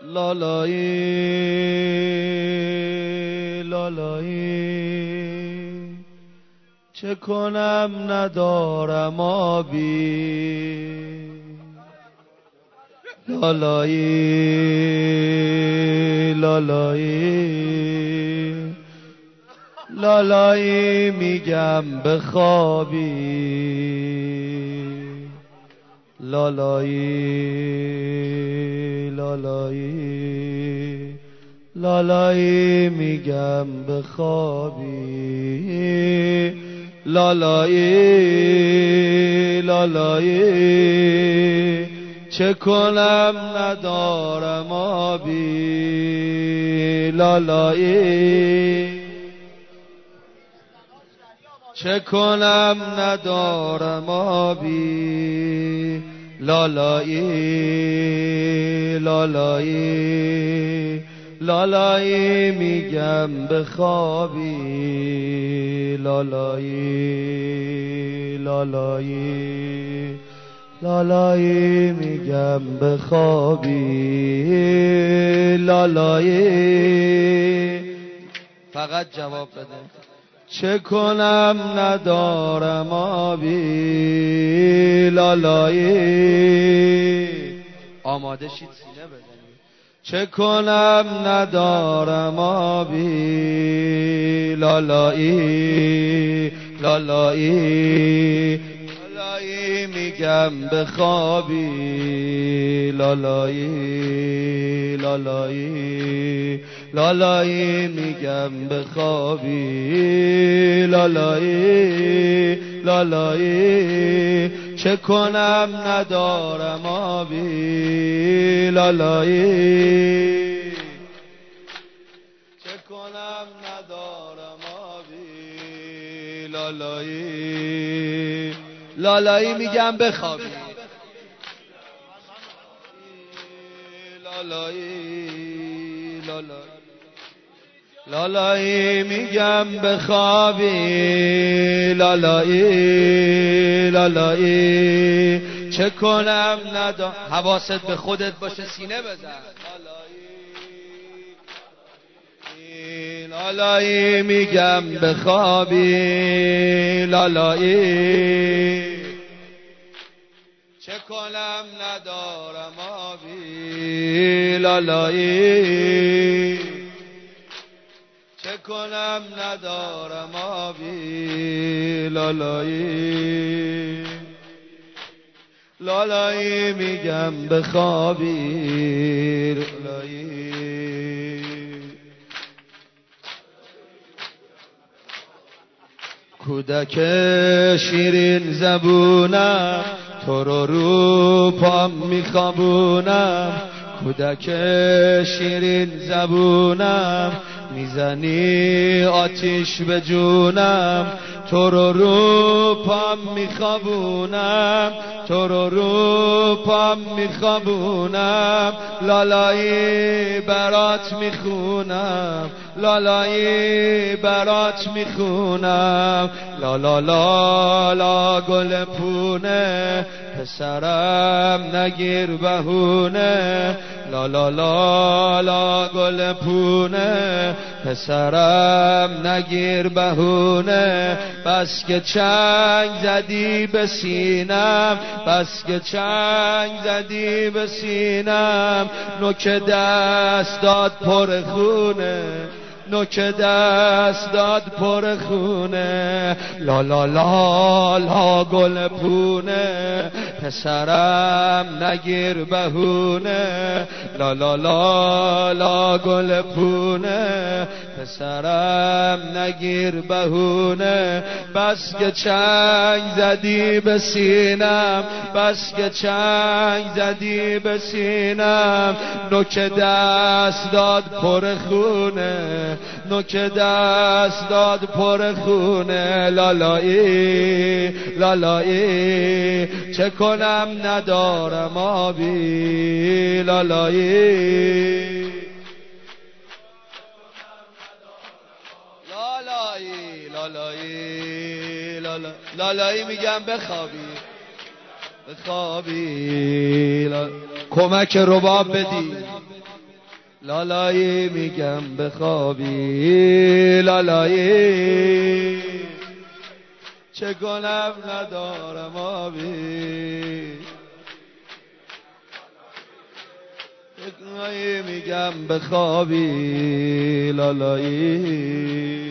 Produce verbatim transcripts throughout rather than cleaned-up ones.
لالایی لالایی چه کنم ندارم آبی، لالایی لالایی لالایی میگم بخوابی، لالایی لالایی لالایی میگم بخوابی، لالایی لالایی چه کنم ندارم آبی، لالایی چه کنم ندارم آبی، لالایی لالایی لالایی میگم بخوابی، لالایی لالایی لالایی میگم بخوابی، لالایی فقط جواب بده. چه کنم ندارم آبی، لالایی آماده شید سینه بزنید. چه کنم ندارم آبی، لالایی لالایی لالایی میگم بخوابی، لالایی لالایی لالایی میگم بخوابی، لالایی لالایی چه کنم ندارم آبی، لالایی چه کنم ندارم آبی، لالایی لالایی میگم بخوابی، لالایی لالایی لالایی میگم بخوابی، لالایی لالایی چه کنم ندارم. حواست به خودت باشه، سینه بزن. لالایی لالایی میگم بخوابی، لالایی چه کنم ندارم آبی، لالایی چه کنم ندارم آبی، لالایی لالایی میگم بخوابی، لالایی کودک شیرین زبونم تو رو رو پام میخوابونم، کودک شیرین زبونم میزنی آتیش به جونم، تو رو رو پام میخوابونم، تو رو رو پام میخوابونم، لالایی برات میخونم، لالایی برات میخونم، لا لا لا لا گل پونه پسرم نگیر بهونه، لا لا لا لا گل پونه پسرم نگیر بهونه، بس که چنگ زدی به سینم، بس که چنگ زدی به سینم، نوک دست داد پر خونه، نوک دست داد پر خونه، لا لا لا لا گل پونه پسرم نگیر بهونه، لا لا لا لا گل پونه پسرم نگیر بهونه، بس که چنگ زدی به سینم، بس که چنگ زدی به سینم، نوک دست داد پر خونه، نوک دست داد پر خونه، لالایی لالایی چه کنم ندارم آبی، لالایی لالایی لالایی لالایی میگم بخوابی بخوابی، کمک رباب بدی، لالایی میگم بخوابی لالایی چه کنم ندارم آبی لالایی میگم بخوابی لالایی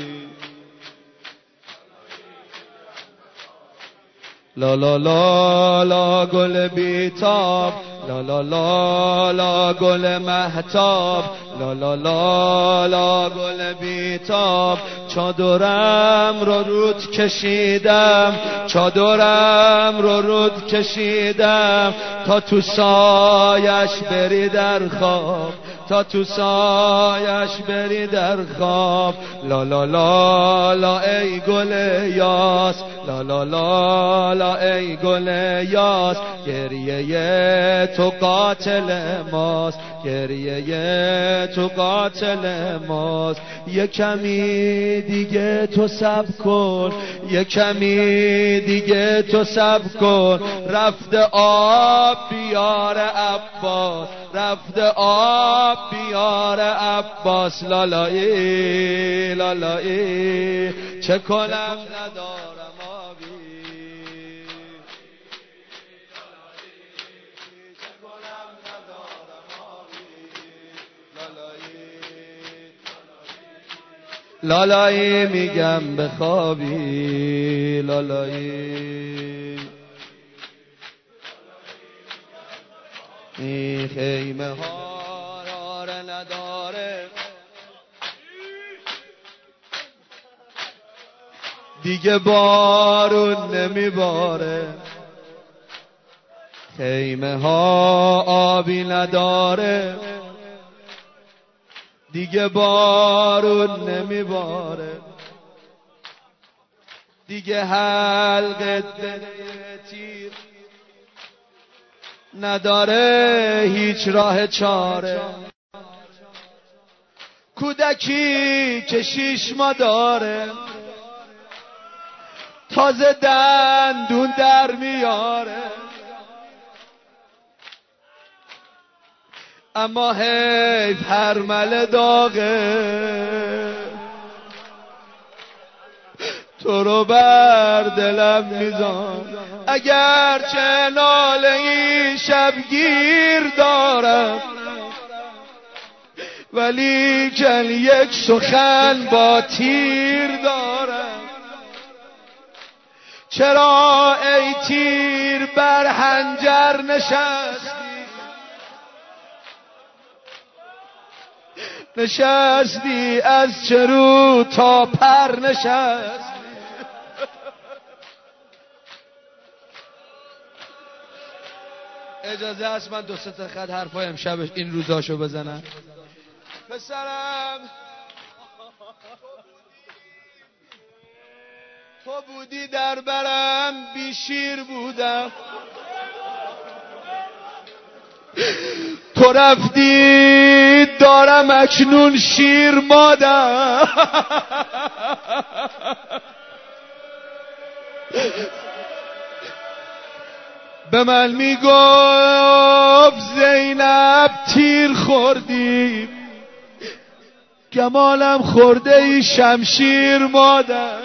لا لا لا لا گل بیتاب لا لا لا لا گل مهتاب لا لا لا لا گل بیتاب چادرم رو رود کشیدم چادرم رو رود کشیدم تا تو سایش بری در خواب تا تو سایش بری در خواب لا لا لا لا ای گل یاس لا لا لا لا ای گل یاس گریه تو قاتل ماست گریه تو قاتل ماست یه کمی دیگه تو صبر کن یه کمی دیگه تو صبر کن رفته آب بیار عباس رفته آب بیار عباس لالایی لالایی چه کنم ندارم آبی چه کنم ندارم آبی لالایی لالایی میگم بخوابی لالایی این خیمه ها راره نداره دیگه بارون نمیباره خیمه ها آبی نداره دیگه بارون نمیباره دیگه حلقه تیر نداره هیچ راه چاره کودکی که شیش ماه داره تازه دندون در میاره اما حیف هر مل داغه تو رو بر دلم میزان اگر چه ناله این شبگیر دارم ولی کن یک سخن با تیر دارم چرا ای تیر بر حنجر نشستی نشستی از چرو تا پر نشستی اجازه هست من دو سه تا خط حرفای امشب این روزاشو بزنم پسرم تو بودی در برم بی شیر بودم تو رفتی دارم اکنون شیر مادم به من میگفت زینب تیر خوردی گمالم خورده ای شمشیر مادر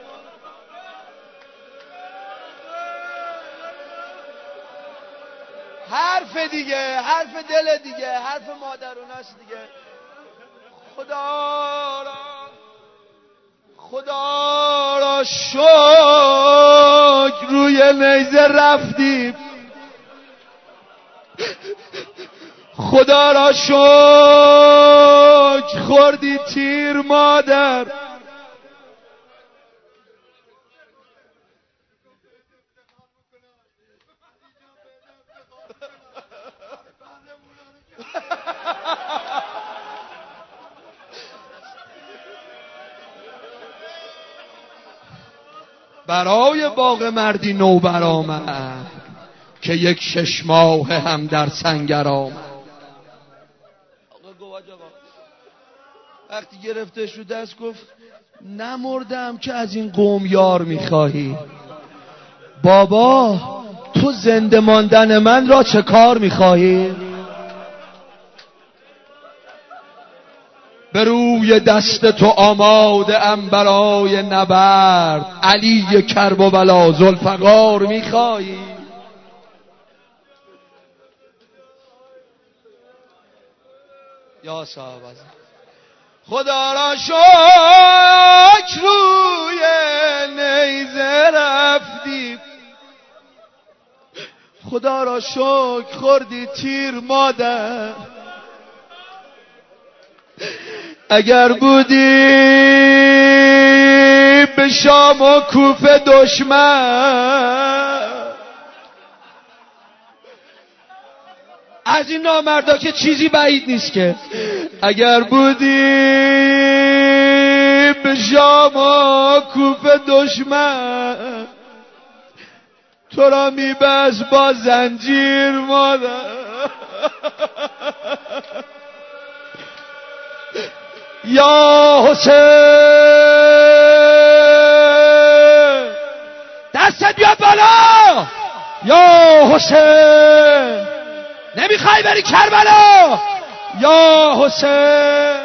حرف دیگه حرف دل دیگه حرف مادرونست دیگه خدا را خدا را شکر روی نیزه رفتی خدا را شکر خوردی تیر مادر برای باغ مردی نو برآمد که یک شش ماه هم در سنگر آمد. وقتی گرفتش رو دست گفت نمردم که از این قوم یار میخواهی. بابا تو زنده ماندن من را چه کار میخواهی؟ به روی دست تو آماده ام برای نبرد. علی کرب و بلا ذوالفقار میخوایی؟ یا صاحب خدا را شکر روی نیزه رفتی، خدا را شکر خوردی تیر مادر. اگر بودی به شام و کوفه دشمن، از این نامردا که چیزی بعید نیست که، اگر بودی به شام و کوفه دشمن، تو را میبست با زنجیر مادر. یا حسین دستت بیاد بالا. یا حسین نمیخوای بری کربلا؟ یا حسین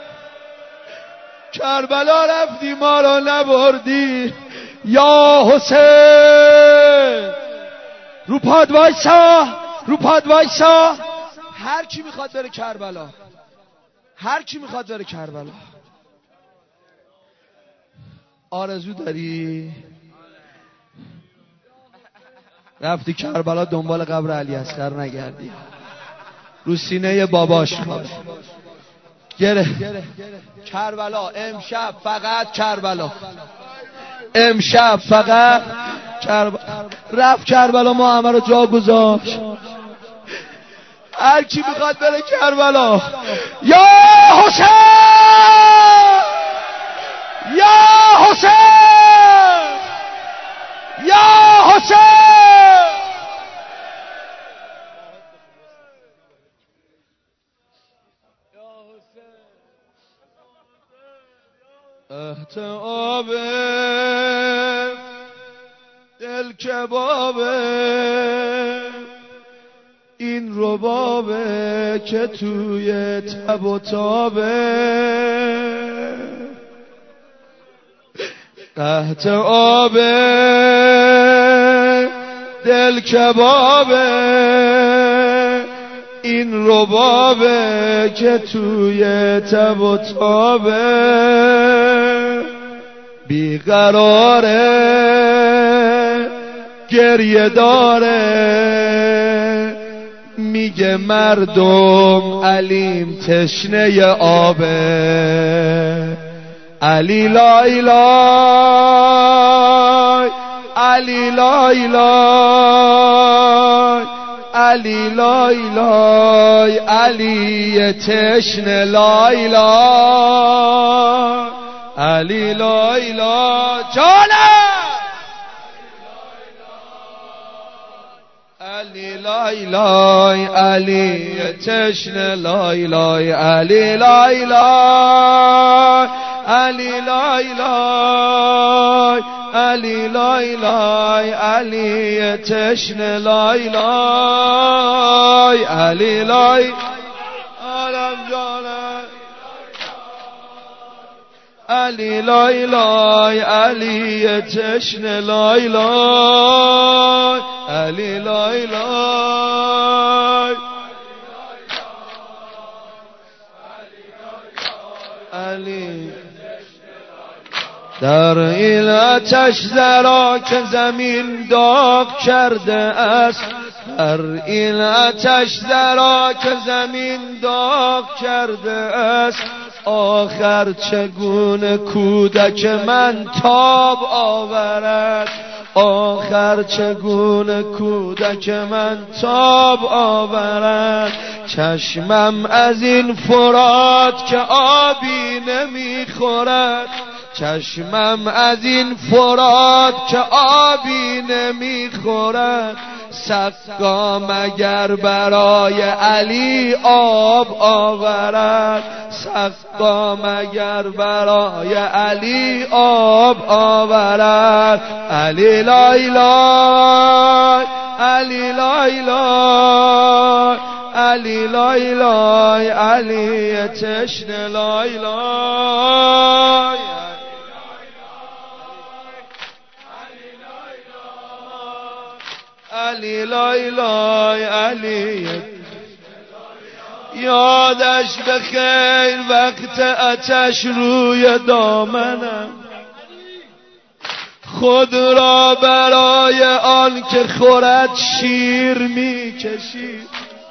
کربلا رفتی ما را نبردی. یا حسین رو پاد وایسا، رو پاد وایسا. هر کی میخواد بره کربلا، هر کی میخواد بره کربلا. آرزو داری رفتی کربلا دنبال قبر علی اصغر نگردی، رو سینه باباش خواد گره. کربلا امشب فقط کربلا، امشب فقط کربلا. رفت کربلا ما همه رو جا گذاشت. هر کی میخواد بره کربلا. یا حسین، یا حسین، یا حسین. احتاب دل کبابه، این ربابه که توی تب و تابه. قحط آب دل کبابه، این ربابه که توی تب و تابه. بیقراره گریه داره، میگه مردم علیم تشنه آبه. علی لای لای، علی لای لای، علی لای لای، علی تشنه لای لای، علی لای لای. جانم علی لای لای، علی تشنه لای لای، علی لای لای، علی لای لای، علی لای لای، علی تشنه لای لای، علی لای. عالم جانم علی لای لای، علی تشنه لای لای، علی لای لای، علی. در این آتش زرا که زمین داغ کرده است، در این آتش زرا که زمین داغ کرده است، آخر چگونه کودک من تاب آورد، آخر چگونه کودک من تاب آورد. چشمم از این فرات که آبی نمیخورد، چشمم از این فرات که آبی نمیخورد. سقا مگر برای علی آب آورد، سقا مگر برای علی آب آورد. علی لای لای، علی لای لای، علی لای لای علی تشنه لای لای علی لای لای علی یادش به خیر وقت آتش روی دامنم خود را برای آن که خورد شیر میکشید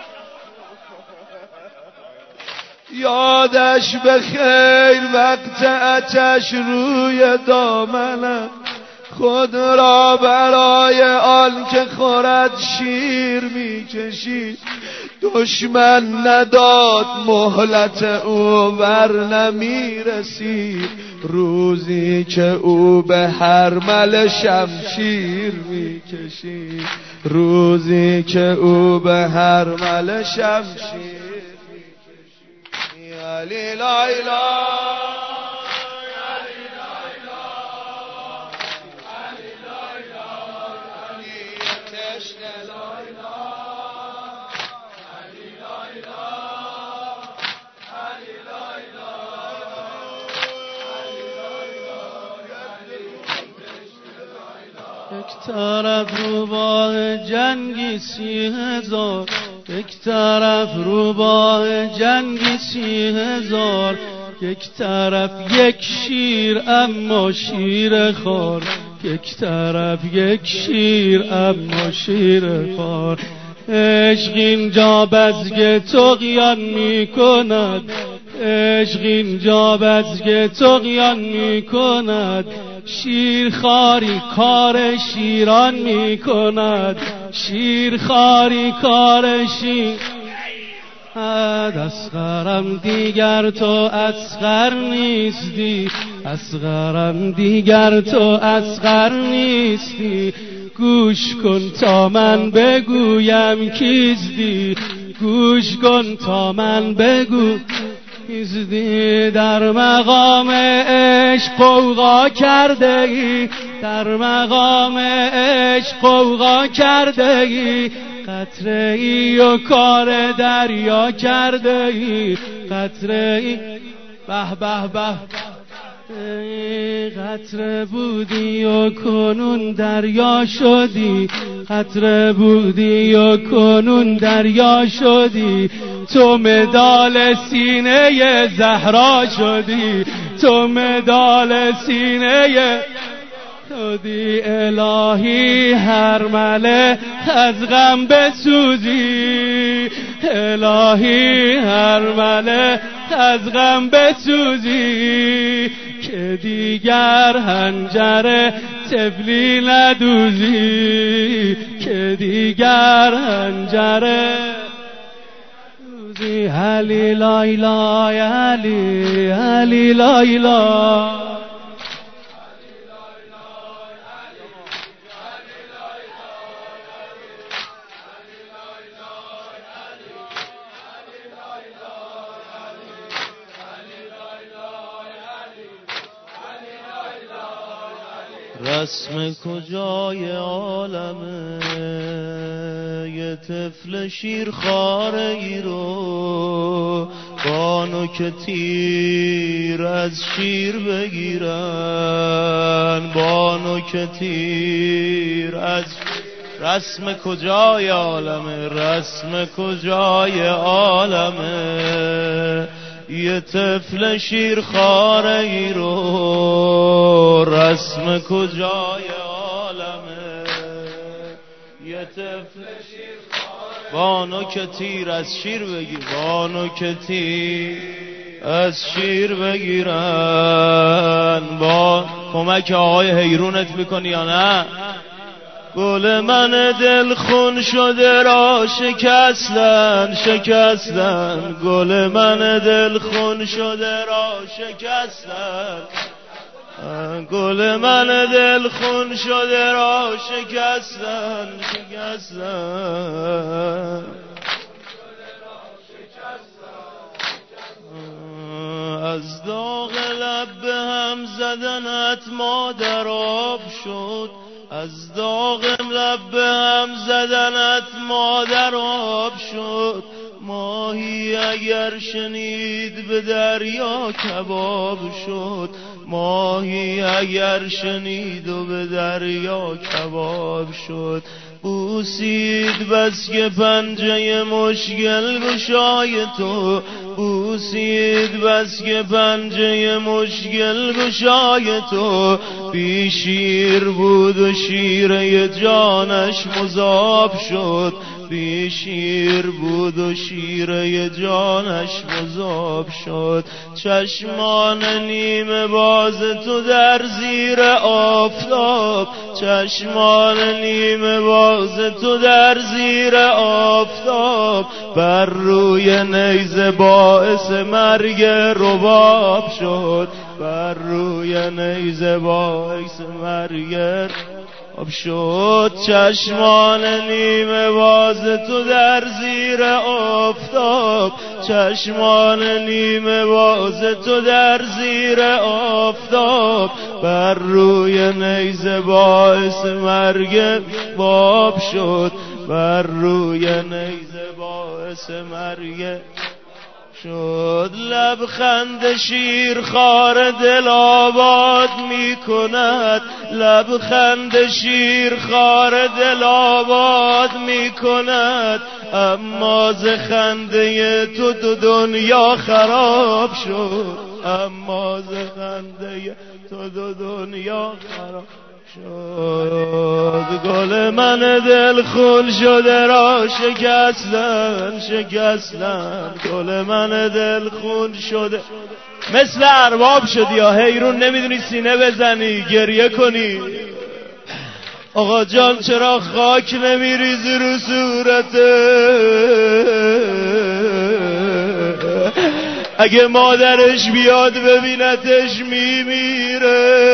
یادش به خیر وقت آتش روی دامنم خود را برای آن که خورد شیر میکشید دشمن نداد مهلت او ور نمیرسید روزی که او به حرمل شمشیر میکشید روزی که او به حرمل شمشیر میکشید علی لای یک طرف روباه جنگی سی هزار یک طرف روباه جنگی سی هزار یک طرف یک شیر اما شیر خار یک طرف یک شیر اما شیر خار عشق اینجا بزگ طغیان می کند عشق اینجا بزگ طغیان می کند شیر خاری کار شیران می کند شیر خاری کار شیر اصغرم دیگر تو اصغر نیستی اصغرم دیگر تو اصغر نیستی گوش کن تا من بگویم کیستی گوش کن تا من بگو کیستی در مقام عشق قوقا کرده ای در مقام عشق قوقا کرده ای قطره ای و کار دریا کرده ای قطره ای به به به قطره بودی و کنون دریا شدی قطره بودی و کنون دریا شدی تو مدال سینه زهرا شدی تو مدال سینه شدی الهی هر مله از غم بسوزی الهی هر مله از غم بسوزی که دیگر هنجر طفلی ندوزی که دیگر هنجر دوزی علی لای لای علی علی لای لای رسم کجای عالمه یه طفل شیرخواره ای رو بانو که تیر از شیر بگیرن بانو که تیر از رسم کجای عالمه رسم کجای عالمه یه طفل شیرخواره ای رو رسم کجای عالمه یه طفل شیرخواره بانو که تیر از شیر بگیر بانو که تیر از شیر بگیرن با کمک آقای حیرونت میکنی یا نه گل من دل خون شده را شکستن شکستن گل من دل خون شده را شکستن گل من دل خون شده را شکستن شکستن از داغ لب به هم زدنت مادر آب شد از داغ لب به هم زدنت مادر آب شد ماهی اگر شنید به دریا کباب شد، ماهی اگر شنید و به دریا کباب شد. بوسید بس که پنجه مشکل گشای تو، بوسید بس که پنجه مشکل گشای تو. بی شیر بود و شیره جانش مذاب شد، بی شیر بود و شیره جانش مذاب شد. چشمان نیمه باز تو در زیر آفتاب، چشمان نیمه باز تو در زیر آفتاب. بر روی نیزه باعث مرگ رباب شد، بر روی نیزه باعث مرگ آب شد. چشمان نیمه باز تو در زیر آفتاب، چشمان نیمه باز تو در زیر آفتاب. بر روی نیزه باعث مرگ باب شد، بر روی نیزه باعث مرگ شد. لبخند شیر خار دل آباد می کند، لبخند شیر خار دل آباد می کند. اما ز خنده تو تو دنیا خراب شد، اما ز خنده تو تو دنیا خراب شد. گل من دل خون شده را شکستن شکستن، گل من دل خون شده مثل ارباب شدی یا حیرون نمیدونی سینه بزنی گریه کنی. آقا جان چرا خاک نمیریزی رو صورته؟ اگه مادرش بیاد ببینتش میمیره.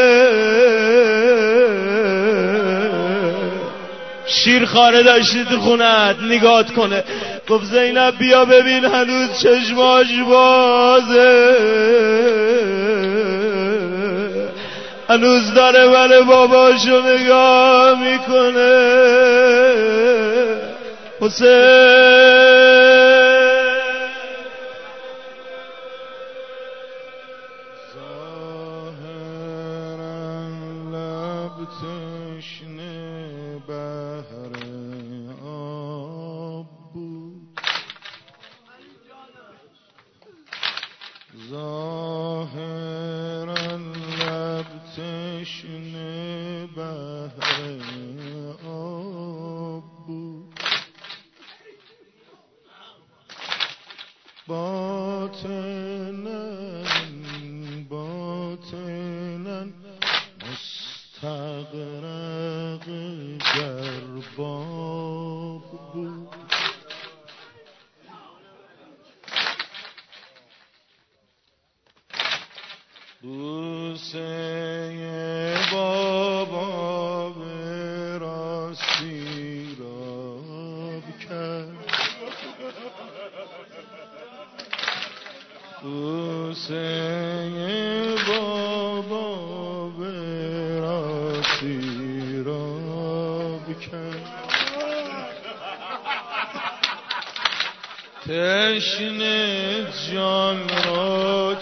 شیر خاره داشتی تو خونت نگات کنه، گفت زینب بیا ببین هنوز چشماش بازه، هنوز داره من باباشو نگاه میکنه. حسین تشنه جان را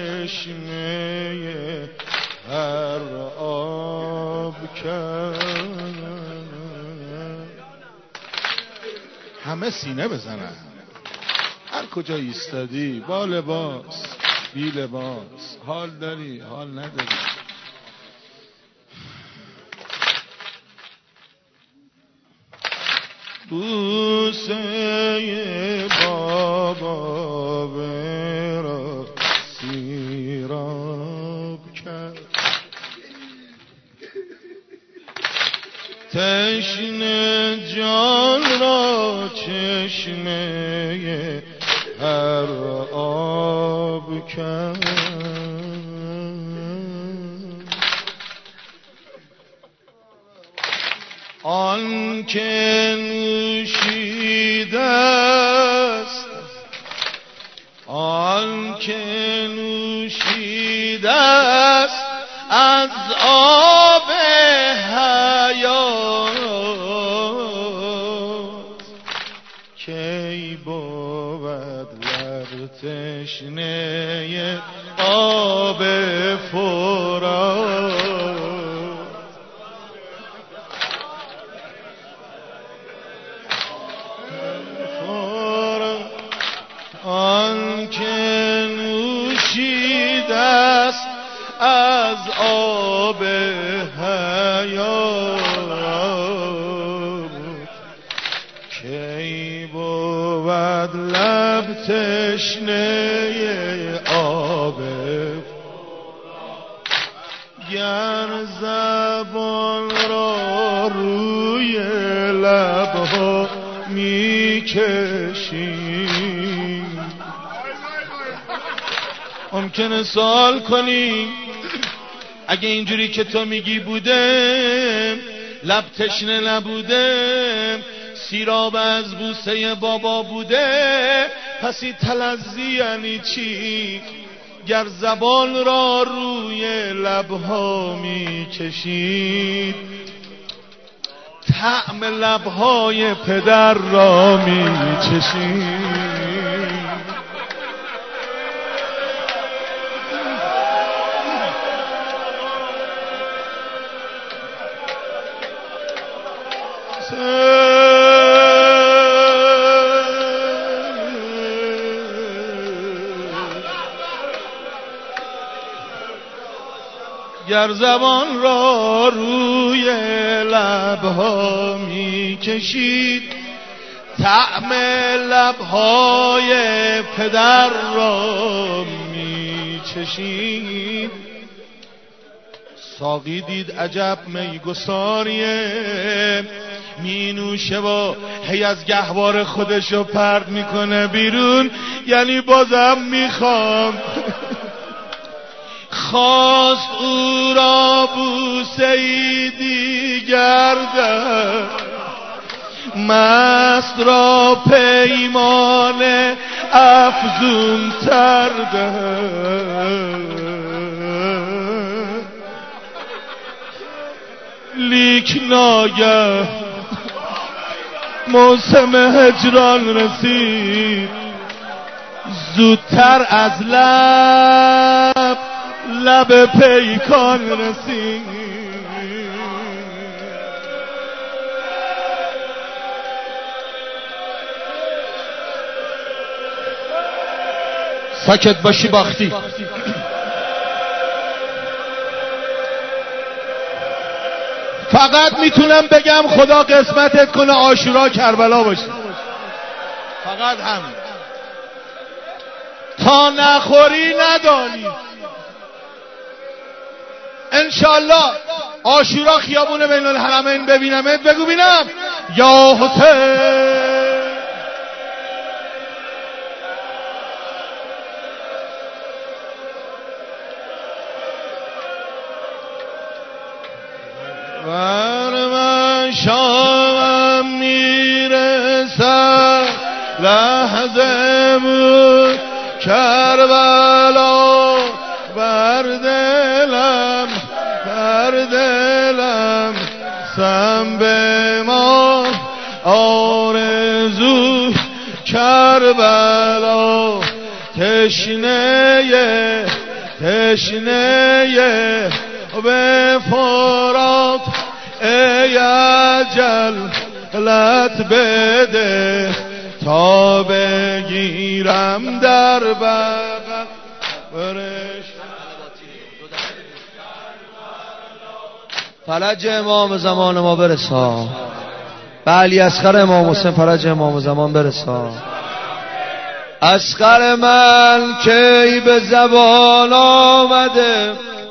چشمه هر آب کرد. همه سینه بزنن، هر کجا ایستادی، با لباس بی لباس، حال داری حال نداری. بوسه بابا برا سیراب کرد. تشنه جان را چشمه هر آب کرد. آن که نوشیده است، آن که نوشیده است از آب حیات، کی بود تشنه آب فرات آن که نوشیده است از آب حیات کی بود لب تشنه آب گر زبان را روی لبها می کشی. ممکنه سوال کنی اگه اینجوری که تو میگی بوده لب تشنه نبوده سیراب از بوسه بابا بوده پس این تلذی یعنی چی؟ گر زبان را روی لبها میکشید طعم لبهای پدر را میچشید. گر زبان را روی لبها می کشید طعم لبهای پدر را می چشید. ساقی دید عجب میگساریه می نوشه و هی از گهوار خودشو پرد میکنه بیرون یعنی بازم میخوام. خواست او را بوسه‌ای دیگر ده مست را پیمان افزون تر ده لیک ناگه موسم هجران رسید زودتر از لب لب پیکان رسید. ساکت باشی باختی. فقط میتونم بگم خدا قسمتت کنه عاشورا کربلا باشی. فقط همین. تا نخوری ندانی انشالله عاشورا خیابون بین الحرمین ببینمت بگو بینم یا حسین. بر من شامم میرسد لحظه بود کربلا بر دلم بر دلم سم به ما آرزو کربلا تشنه تشنه به فرات ای اجل لط بده تا بگیرم در بغل برش. فرج امام زمان ما برسا به علی اصغر امام حسین فرج امام زمان برسا. اصغر من کی به زبان آمده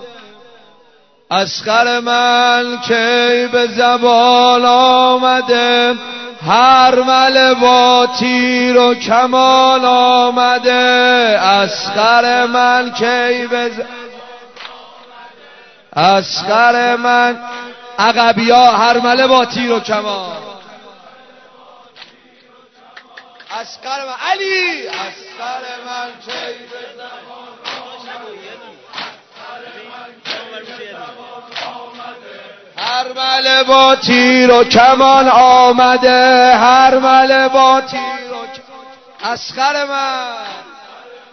اصغر من کی به زبان آمده هر مل با تیر و کمان آمده اصغر من کی به ز... اصغر من عقبیا هر مل با تیر و کمان اصغر من علی اصغر من کی به زبان هر مل با تیر و کمان آمده هر مل با تیر و کمان اصغر من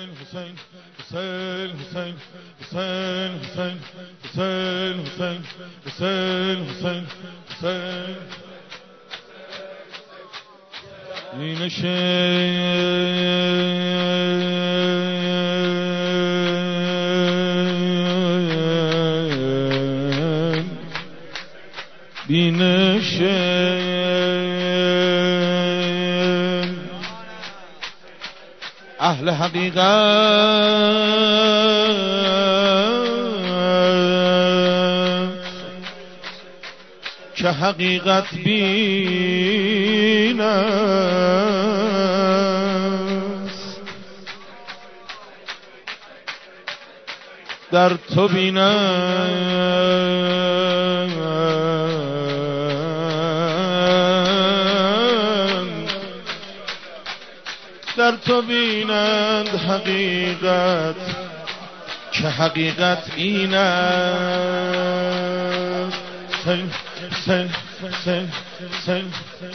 حسین حسین حسین حسین حسین حسین حسین حسین حسین حسین بینشین بینشین اهل حقیقت که حقیقت بین است در تو بینند در تو بینند حقیقت که حقیقت این است حسین حسین حسین حسین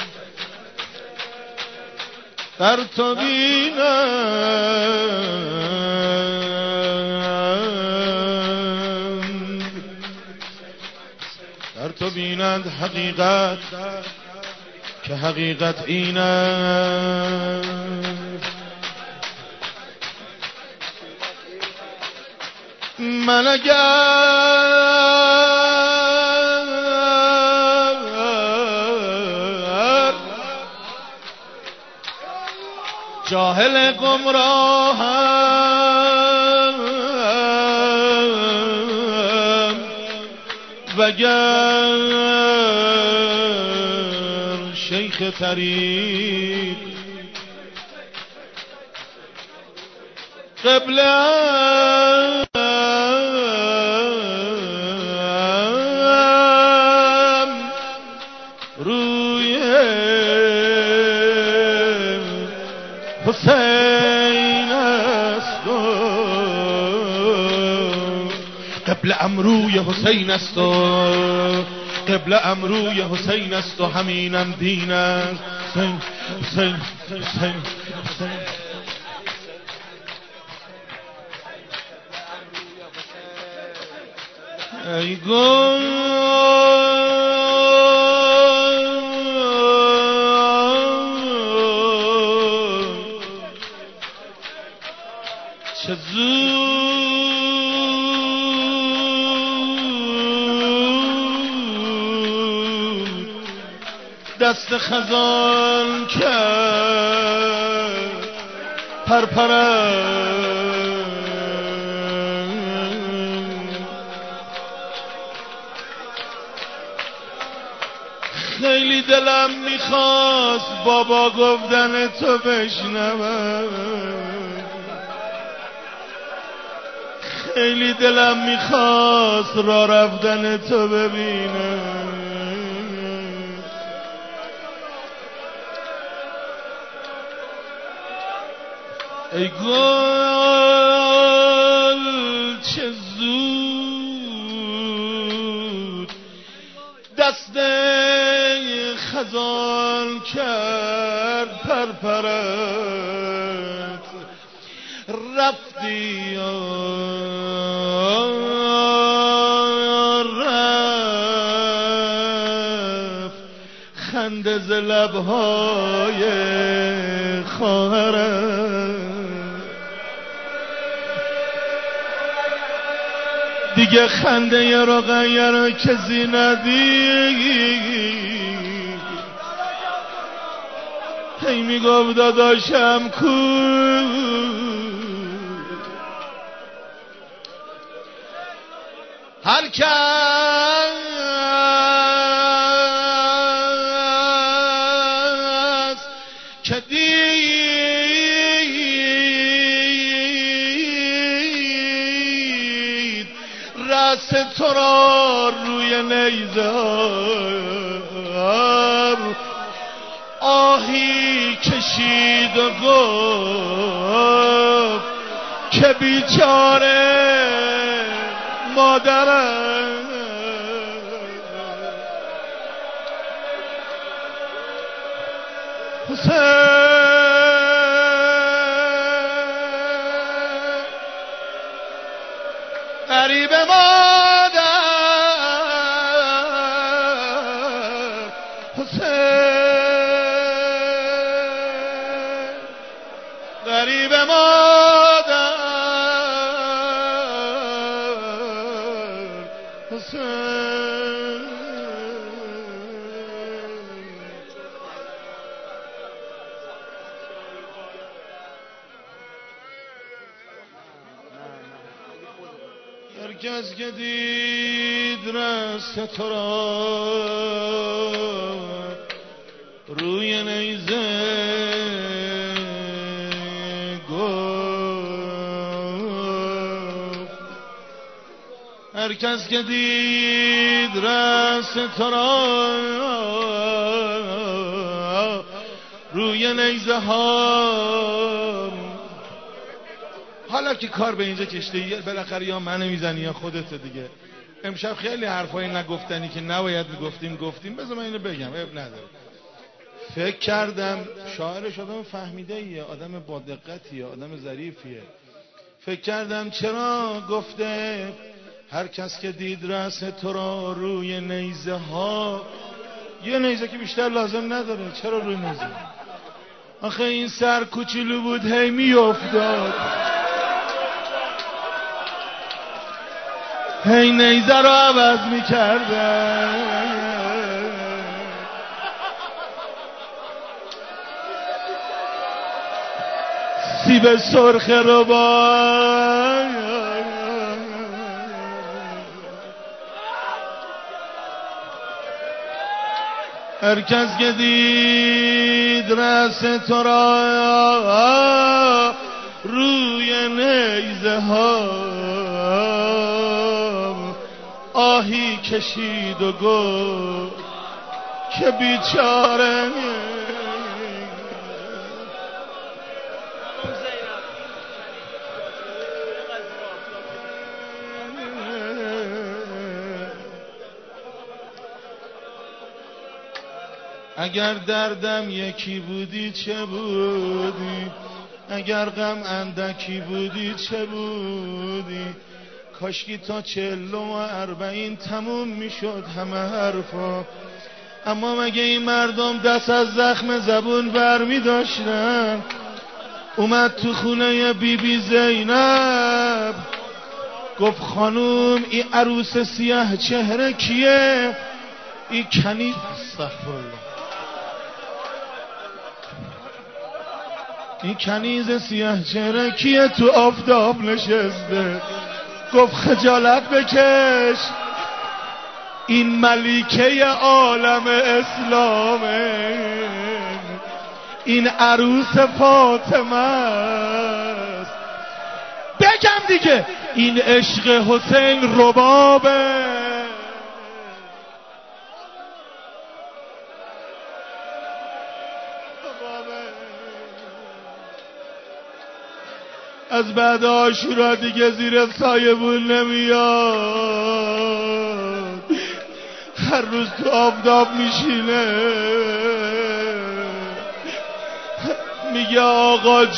در تو بینند در تو بینند حقیقت که حقیقت این است من اگر جاهل گمراهم وگر شیخ طریق قبله حسین است قبل امروی حسین است قبل امروی حسین است و همینم دین است حسین حسین حسین حسین ای گل چه زود دست خزان کرد پرپرم خیلی دلم میخواست بابا گفتن تو بشنوم خیلی دلم میخواست را رفتن تو ببینم ای گل چه زود دست خزان کرد پرپرت رفتی رفت خنده ز لبهای خواهرت دیگه خنده ی رقیه رو کسی ندید هی میگفت داداشم کو هر کس که دید رأس تو را روی نیزار آهی کشید و گفت که بیچاره مادرم حسین غریب مادر حسین غریب مادر حسین هر کس که دید رست تو را روی نیزه گفت هر کس که دید رست تو را روی نیزه ها. حالا که کار به اینجا کشته بالاخره یا منو میزنی یا خودت دیگه. امشب خیلی حرفای نگفتنی که نباید میگفتیم گفتیم. بذار من اینو بگم، عیب نداره. فکر کردم شاعرش آدم فهمیده ایه، آدم با دقتیه، آدم ظریفیه. فکر کردم چرا گفته هر کس که دید رأس تو را روی نیزه ها. یه نیزه که بیشتر لازم نداره، چرا روی نیزه؟ آخه این سر کوچولو بود هی می افتاد، هی نیزه رو عوض می کردن. سیب سرخ رو با هر کس که دید رأس تو را روی نیزه ها آهی کشید و گفت که بیچاره اگر دردم یکی بودی چه بودی، اگر غم اندکی بودی چه بودی. کاشکی تا چلو و اربعین تموم میشد همه حرفا. اما مگه این مردم دست از زخم زبون بر می داشتن؟ اومد تو خونه بی بی زینب گفت خانوم این عروس سیاه چهره کیه؟ این کنیز استغفرالله این کنیز سیاه چهره کیه تو آفتاب نشسته؟ گفت خجالت بکش این ملیکه عالم اسلامه، این عروس فاطمه است. بگم دیگه این عشق حسین ربابه. از بعد عاشورا دیگه زیر سایبون نمیاد، هر روز تو آفتاب میشینه میگه آقا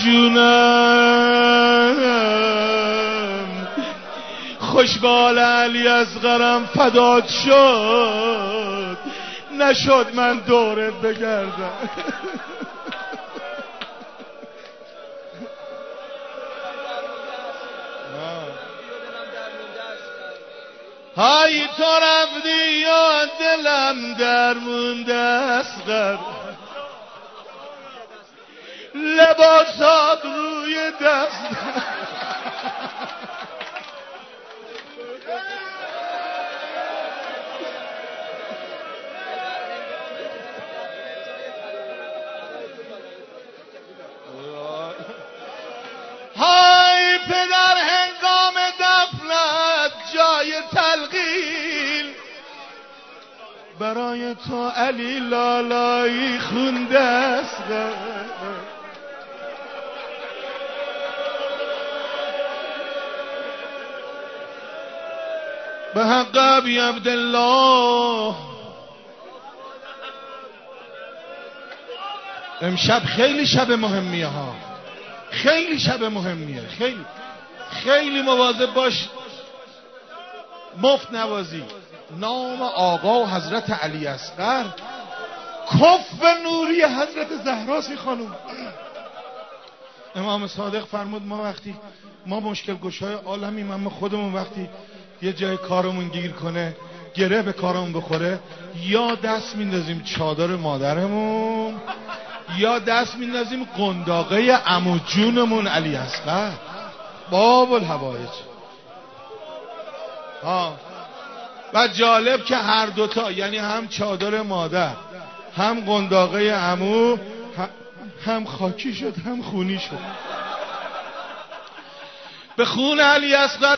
جونم خوشبال علی اصغرم فدات شد، نشد من دورت بگردم. های تو رفتی یا دلم در مونده اصغر، لباسات روی دست های پدر هنگام دفنت جای تلقین برای تو علی لالایی خونده است. به حق ابی عبدالله امشب خیلی شب مهمیه ها، خیلی شب مهمیه، خیلی خیلی مواظب باش. مفت نوازی نام آقا و حضرت علی اصغر کف نوری حضرت زهراسی خانم. امام صادق فرمود ما وقتی ما مشکل گشای عالمیم، اما خودمون وقتی یه جای کارمون گیر کنه، گره به کارمون بخوره، یا دست میندازیم چادر مادرمون یا دست میندازیم قنداقه عمو جونمون علی اصغر باب الحوائج. ها و جالب که هر دوتا، یعنی هم چادر مادر هم قنداقه عمو هم خاکی شد هم خونی شد. به خون علی اصغر